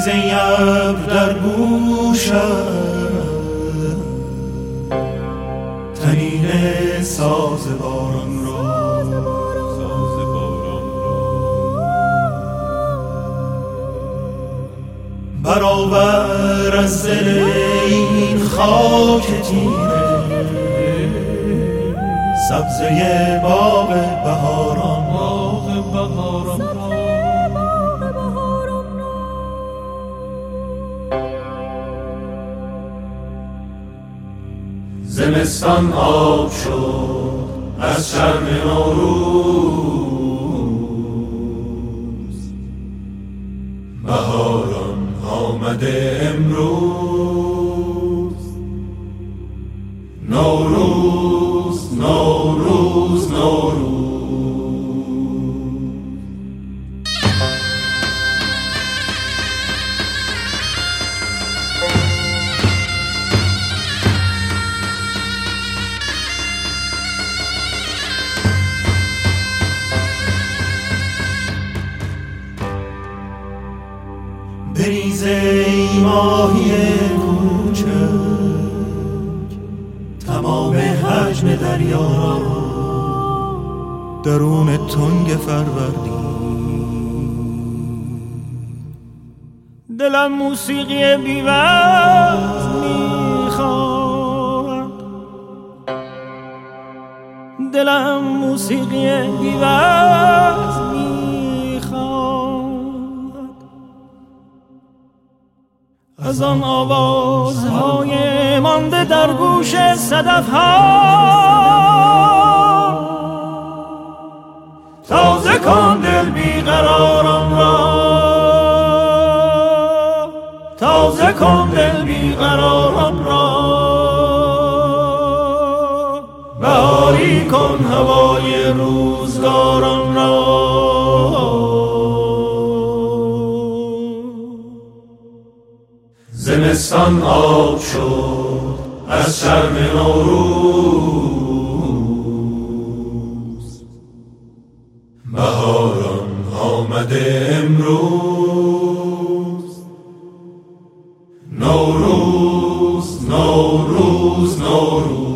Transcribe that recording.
بریزه ابر در گوشم، طنین ساز باران را برآور از دل این خاک تیره، سبزه باغ بهاران زمستان آب شد از شرم نوروز، بهاران آمده امروز. نوروز نوروز نوروز. بریز ای ماهی کوچک، تمام حجم دریا را درون تنگ فروردین. دلم موسیقی بی‌وقت میخواد، دلم موسیقی بی‌وقت از آن آوازهای مانده در گوش صدف‌ها. تازه کن دل بیقراران را، تازه کن دل بیقراران را، بهاری کن هوای روزگاران را. زمستان آب شد از شرم نوروز، بهاران آمده امروز. نوروز نوروز نوروز.